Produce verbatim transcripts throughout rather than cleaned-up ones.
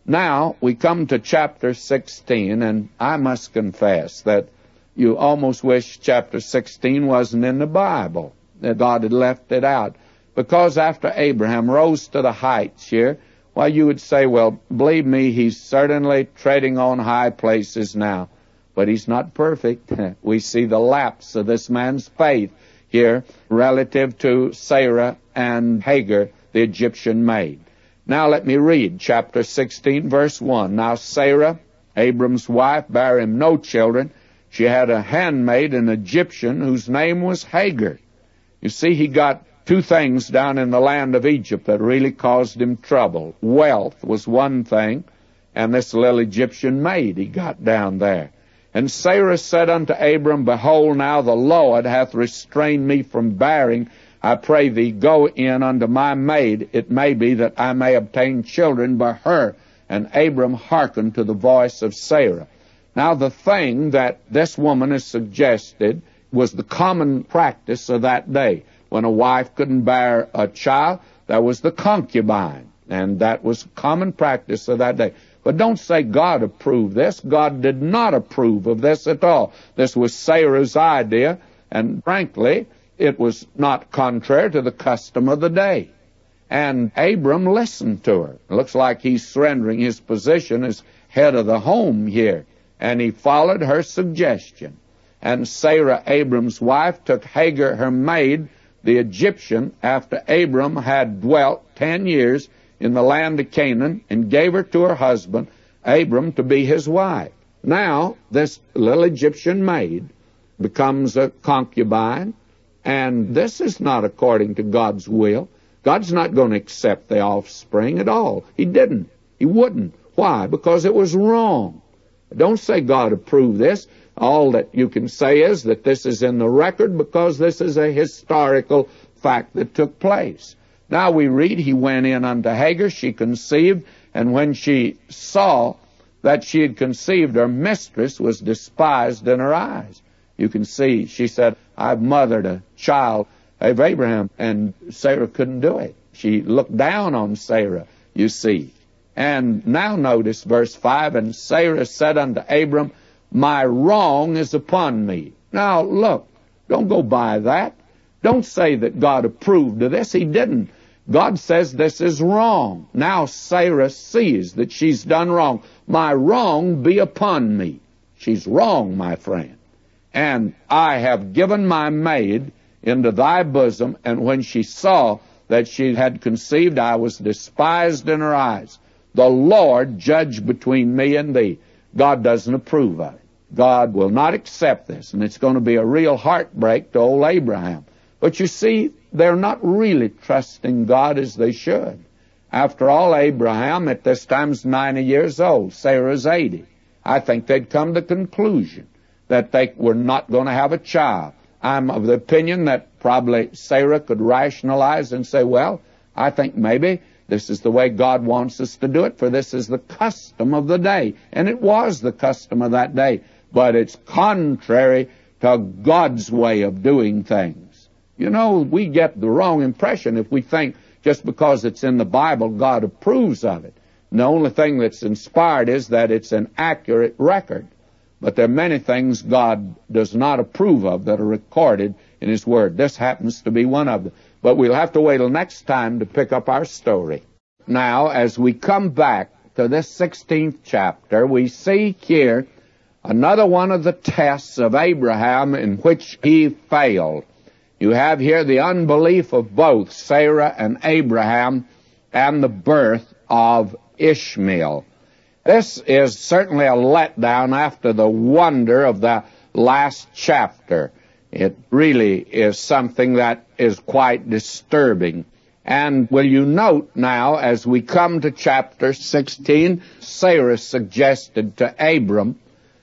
Now, we come to chapter sixteen, and I must confess that you almost wish chapter sixteen wasn't in the Bible, that God had left it out. Because after Abraham rose to the heights here, well, you would say, well, believe me, he's certainly treading on high places now. But he's not perfect. We see the lapse of this man's faith here relative to Sarah and Hagar, the Egyptian maid. Now let me read chapter sixteen, verse one. Now Sarah, Abram's wife, bare him no children. She had a handmaid, an Egyptian, whose name was Hagar. You see, he got two things down in the land of Egypt that really caused him trouble. Wealth was one thing, and this little Egyptian maid he got down there. And Sarah said unto Abram, Behold, now the Lord hath restrained me from bearing. I pray thee, go in unto my maid. It may be that I may obtain children by her. And Abram hearkened to the voice of Sarah. Now the thing that this woman has suggested was the common practice of that day. When a wife couldn't bear a child, there was the concubine. And that was common practice of that day. But don't say God approved this. God did not approve of this at all. This was Sarah's idea, and frankly, it was not contrary to the custom of the day. And Abram listened to her. It looks like he's surrendering his position as head of the home here. And he followed her suggestion. And Sarah, Abram's wife, took Hagar, her maid, the Egyptian, after Abram had dwelt ten years in the land of Canaan, and gave her to her husband, Abram, to be his wife. Now, this little Egyptian maid becomes a concubine, and this is not according to God's will. God's not going to accept the offspring at all. He didn't. He wouldn't. Why? Because it was wrong. Don't say God approved this. All that you can say is that this is in the record because this is a historical fact that took place. Now we read, he went in unto Hagar, she conceived, and when she saw that she had conceived, her mistress was despised in her eyes. You can see, she said, I've mothered a child of Abraham, and Sarah couldn't do it. She looked down on Sarah, you see. And now notice verse five, and Sarah said unto Abram, my wrong is upon me. Now look, don't go by that. Don't say that God approved of this. He didn't. God says this is wrong. Now Sarah sees that she's done wrong. My wrong be upon me. She's wrong, my friend. And I have given my maid into thy bosom, and when she saw that she had conceived, I was despised in her eyes. The Lord judge between me and thee. God doesn't approve of it. God will not accept this, and it's going to be a real heartbreak to old Abraham. But you see, they're not really trusting God as they should. After all, Abraham at this time is ninety years old. Sarah's eighty. I think they'd come to the conclusion that they were not going to have a child. I'm of the opinion that probably Sarah could rationalize and say, well, I think maybe this is the way God wants us to do it, for this is the custom of the day. And it was the custom of that day. But it's contrary to God's way of doing things. You know, we get the wrong impression if we think just because it's in the Bible, God approves of it. And the only thing that's inspired is that it's an accurate record. But there are many things God does not approve of that are recorded in His Word. This happens to be one of them. But we'll have to wait till next time to pick up our story. Now, as we come back to this sixteenth chapter, we see here another one of the tests of Abraham in which he failed. You have here the unbelief of both Sarah and Abraham and the birth of Ishmael. This is certainly a letdown after the wonder of the last chapter. It really is something that is quite disturbing. And will you note now, as we come to chapter sixteen, Sarah suggested to Abram,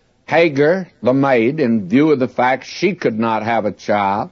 Hagar, the maid, in view of the fact she could not have a child,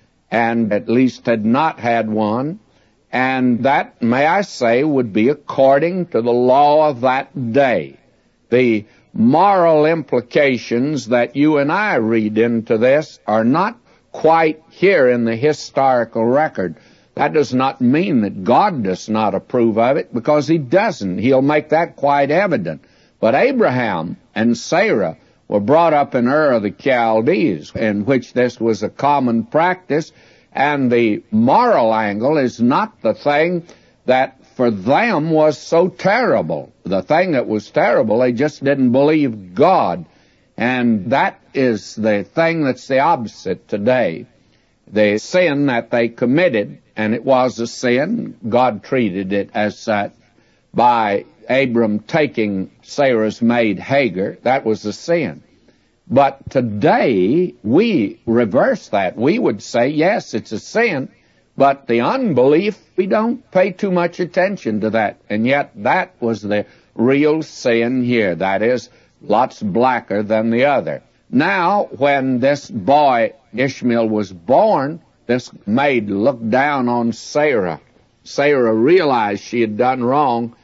and at least had not had one, and that, may I say, would be according to the law of that day. The moral implications that you and I read into this are not quite here in the historical record. That does not mean that God does not approve of it, because He doesn't. He'll make that quite evident. But Abraham and Sarah were brought up in Ur of the Chaldees, in which this was a common practice, and the moral angle is not the thing that for them was so terrible. The thing that was terrible, they just didn't believe God. And that is the thing that's the opposite today. The sin that they committed, and it was a sin, God treated it as such, by Abram taking Sarah's maid Hagar. That was a sin. But today, we reverse that. We would say, yes, it's a sin, but the unbelief, we don't pay too much attention to that. And yet, that was the real sin here. That is, lots blacker than the other. Now, when this boy, Ishmael, was born, this maid looked down on Sarah. Sarah realized she had done wrong,